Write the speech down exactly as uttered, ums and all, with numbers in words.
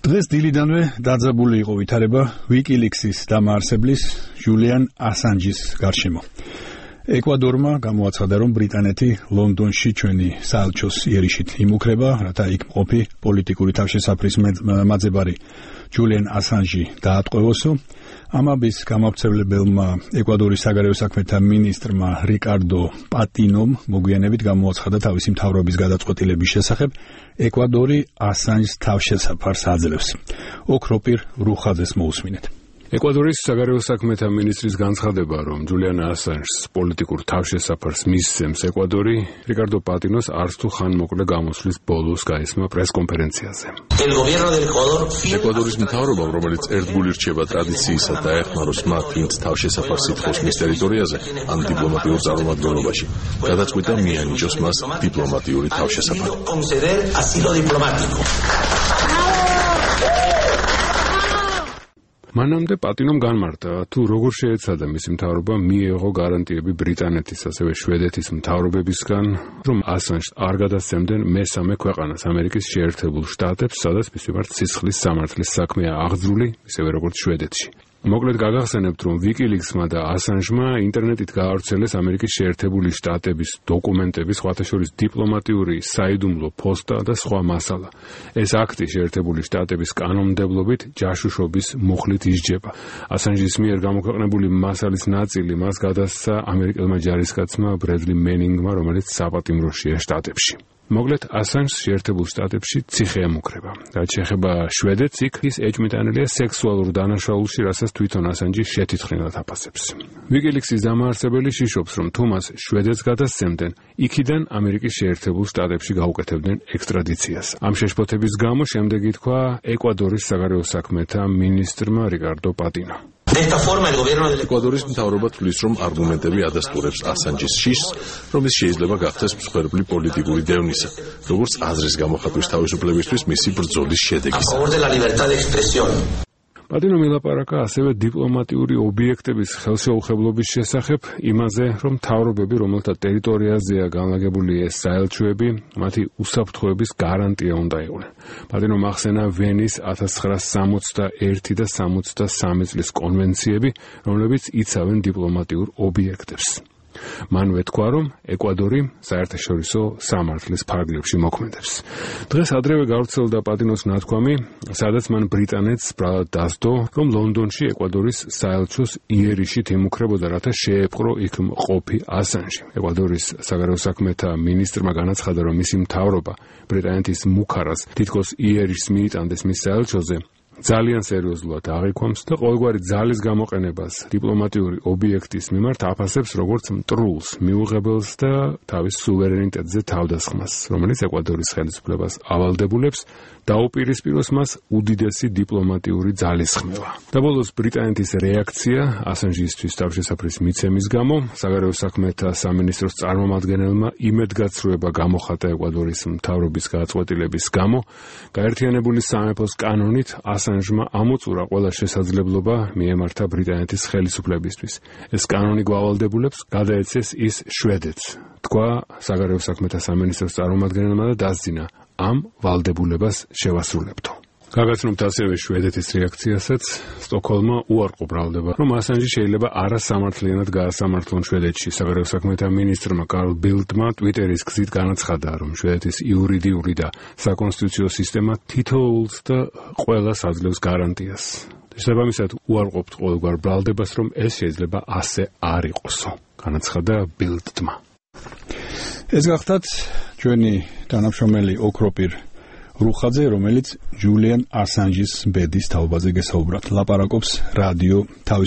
დღეს დილიდანვე დაძაბული იყო ვითარება WikiLeaks-ის დამაარსებლის ჯულიან ასანჯის გარშემო. ეკვადორმა გამოაცხადა, რომ ბრიტანეთი ლონდონში ჩვენი საელჩოს იერიშით იმუქრება, რათა იქ მყოფი პოლიტიკური თავშესაფრის მაძებარი ჯულიან ასანჯი დაატყვევოსო. ამაბის გამავრცელებელმა ეკვადორის საგარეო საქმეთა მინისტრმა რიკარდო პატინომ მოგვიანებით გამოაცხადა თავისი მთავრობის გადაწყვეტილების შესახებ, ეკვადორი ასანჯს თავშესაფარს აძლევს. ოქროპირ რუხაძეს მოусმინეთ. ეკვადორის საგარეო საქმეთა მინისტრის განცხადება, რომ ჯულიან ასანჯს პოლიტიკურ თავშესაფარს მისცემს ეკვადორი, რიკარდო პატინოს არც თუ ხანმოკლე გამოსვლის ბოლოს გაისმა პრესკონფერენციაზე. ეკვადორის მთავრობამ, რომელიც ერთგული რჩება ტრადიციისა და ეხმაროს მათ ვინც თავშესაფარს ითხოვს მის ტერიტორიაზე ან დიპლომატიურ წარმომადგენლობაში, გადაწყვიტა მიანიჭოს მას დიპლომატიური თავშესაფარი. მანამდე პატინომ განმარტა, თუ როგორ შეეცადა მისი მთავრობა მიეღო გარანტიები ბრიტანეთის, ასევე შვედეთის მთავრობებისგან, რომ ასანჯს არ გადასცემდნენ მესამე ქვეყანას, ამერიკის შეერთებულ შტატებს, სადაც მის მიმართ სისხლის სამართლის საქმეა აღძრული, ისევე როგორც შვედეთში. მოკლედ გაგახსენებთ, რომ WikiLeaks-მა და ასანჯმა ინტერნეტით გაავრცელეს ამერიკის შეერთებული შტატების დოკუმენტები, სხვათა შორის დიპლომატიური საიდუმლო პოსტა და სხვა მასალა. ეს აქტი შეერთებული შტატების კანონმდებლობით ჯაშუშობის მუხლით ისჯება. ასანჯის მიერ გამოქვეყნებული მასალის ნაწილი მას გადასცა ამერიკელმა ჯარისკაცმა ბრედლი მენინგმა, რომელიც საპატიმროშია შტატებში. მოკლედ ასანჯს შეერთებულ შტატებში ციხე ემუქრება. რაც შეეხება შვედეთს, იქ ის ეჭვმიტანილია სექსუალურ დანაშაულში, რასაც თვითონ ასანჯი შეთითხრინად აფასებს. WikiLeaks-ის დამაარსებელი შიშობს, რომ თუ მას შვედეთს გადასცემდნენ, იქიდან ამერიკის შეერთებულ შტატებში გაუკეთებდნენ ექსტრადიციას. ამ შეშფოთების გამო შემდეგ ითქვა ეკვადორის საგარეო საქმეთა მინისტრმა რიკარდო პატინო. ეკვადორის მთავრობა თვლის, რომ არგუმენტები ადასტურებს ასანჯის შიშს, რომ ის შეიძლება გახდეს მსხვერპლი პოლიტიკური დევნისა, როგორც აზრის გამოხატვის თავისუფლებისთვის მისი ბრძოლის შედეგისა. პატინო მილაპარაკა ასევე დიპლომატიური ობიექტების ხელშეუხებლობის შესახებ, იმაზე, რომ მთავრობები, რომელთა ტერიტორიაზეა განლაგებული ეს საელჩოები, მათი უსაფრთხოების გარანტია უნდა იყვნენ. პატინომ ახსენა ვენის ათას ცხრაასი სამოცდა ერთი და სამოცდა სამი წლის კონვენციები, რომლებიც იცავენ დიპლომატიურ ობიექტებს. მანვე თქვა, რომ ეკვადორი საერთაშორისო სამართლის ფარგლებში მოქმედებს. დღეს ადრევე გავრცელდა პატინოს ნათქვამი, სადაც მან ბრიტანეთს ბრალად დასდო, რომ ლონდონში ეკვადორის საელჩოს იერიშით იმუქრებოდა, რათა შეეპყრო იქ მყოფი ასანჯი. ეკვადორის საგარეო საქმეთა მინისტრმა განაცხადა, რომ მისი მთავრობა ბრიტანეთის მუქარას თითქოს იერიშს მიიტანდეს მის საელჩოზე, ძალიან სერიოზულად აღიქვამს და ყოველგვარი ძალის გამოყენებას დიპლომატიური ობიექტის მიმართ აფასებს როგორც მტრულს, მიუღებელს და თავის სუვერენიტეტზე თავდასხმას, რომელიც ეკვადორის ხელისუფლებას ავალდებულებს, დაუპირისპიროს მას უდიდესი დიპლომატიური ძალისხმევა. და ბოლოს ბრიტანეთის რეაქცია ასანჯისთვის თავშესაფრის მიცემის გამო, საგარეო საქმეთა სამინისტროს წარმომადგენელმა იმედგაცრუება გამოხატა ეკვადორის მთავრობის გადაწყვეტილების გამო, გაერთიანებული სამეფოს კანონით ასანჯმა ამოწურა ყველა შესაძლებლობა მიემართა ბრიტანეთის ხელისუფლებისთვის. ეს კანონი გვავალდებულებს გადაეცეს ის შვედეთს, თქვა საგარეო საქმეთა სამინისტროს წარმომადგენელმა და დასძინა, ამ ვალდებულებას შევასრულებთო. გაგაცნობთ ასევე შვედეთის რეაქციასაც. სტოკჰოლმმა უარყო ბრალდება, რომ ასანჯი შეიძლება არასამართლიანად გაასამართლონ შვედეთში. საგარეო საქმეთა მინისტრმა კარლ ბილდმა ტვიტერის გზით განაცხადა, რომ შვედეთის იურიდიული და საკონსტიტუციო სისტემა თითოეულს და ყველას აძლევს გარანტიას. შესაბამისად უარყოფთ ყოველგვარ ბრალდებას, რომ ეს შეიძლება ასე არ იყოსო, განაცხადა ბილდმა. ეს გახდათ ჩვენი თანამშრომელი ოქროპირ რუხაძე, რომელიც ჯულიან ასანჯის ბედის თაობაზე გესაუბრათ. ლაპარაკობს რადიო თავის